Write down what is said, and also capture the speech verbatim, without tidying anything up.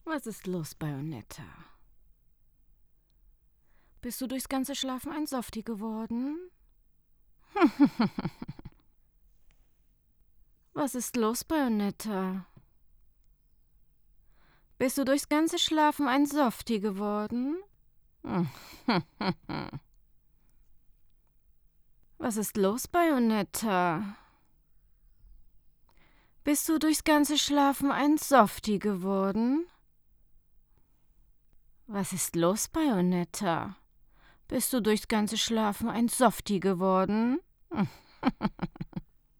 Was ist los, Bayonetta? Bist du durchs ganze Schlafen ein Softie geworden? Was ist los, Bayonetta? Bist du durchs ganze Schlafen ein Softie geworden? Was ist los, Bayonetta? Bist du durchs ganze Schlafen ein Softie geworden? Was ist los, Bayonetta? Bist du durchs ganze Schlafen ein Softie geworden?